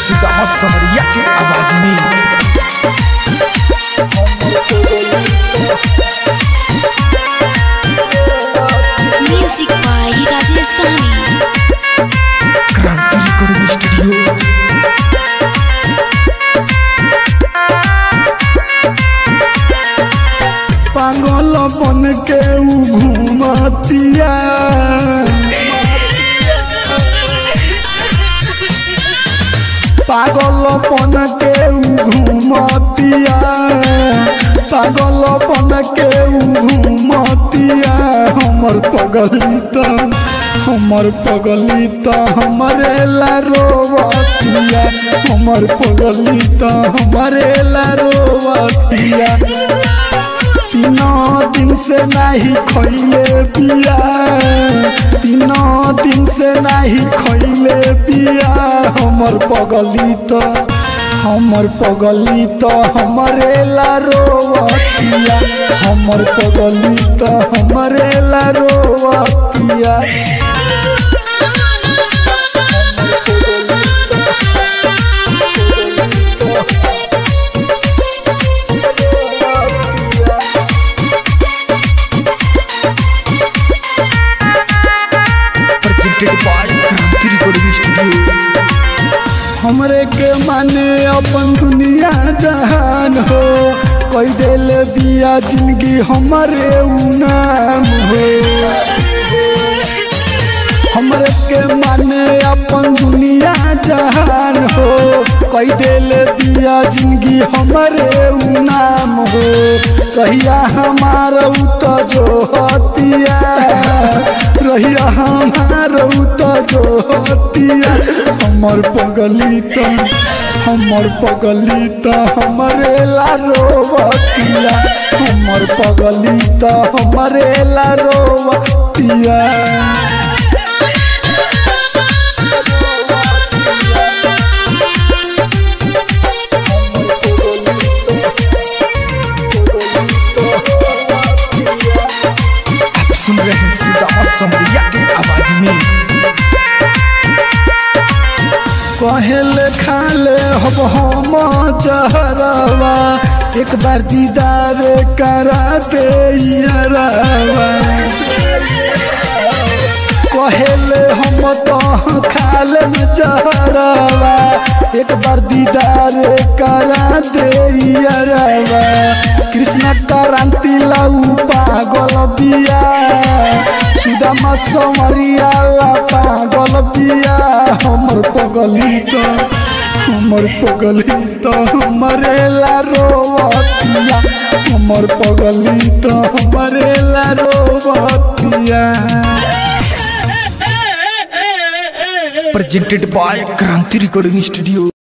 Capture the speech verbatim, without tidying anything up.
सुदामा समरिया की आवाज में। Music by Rajesh Sahni. Kranti recording studio. पागल बन के ऊ घूमतिया, पागल बन के ऊ घूमतिया, पागल बन के ऊ घूमतिया। हमर पगली त हमर पगली त हमरे ला रोवतिया, हमर पगली त हमरे ला रोवतिया। तीनों दिन से नहीं खइले पिया, तीनों दिन से नहीं खइले पिया। हमर पगली तो हमर पगली तो हमरे ला रोवतिया, हमर पगली तो हमरे ला रोवतिया। क्रांति रिकॉर्डिंग स्टूडियो। हमरे के माने अपन दुनिया जहान हो, कोई दिल बिया जिंदगी हमरे उ नाम हो। हमरे के माने अपन दुनिया जहान हो, कोई दिल बिया जिंदगी हमरे उ नाम हो। कहिया हमार उ तो जो हतिया, रहिया हमार उ तो जो हतिया। हमर पगली तो हमर पगली तो हमरे ला रोवतिया, हमर पगली तो हमरे ला रोवतिया। सुन रहे हैं सुदामा समरिया की आवाज में। कहले खाले हब हम जहरवा, एक बार दीदार करा दे यारवा। कहले हम तो खाले जहरवा, एक बार दीदार करा दे यारवा। कृष्ण क्रांति लाऊ पागल बिया, सुदामा समरिया ला पागल बिया। हमर पगली तो हमर पगली तो हमरे ला रोवतिया, हमर पगली तो हमरे ला रोवतिया। Presented by Kranti recording studio.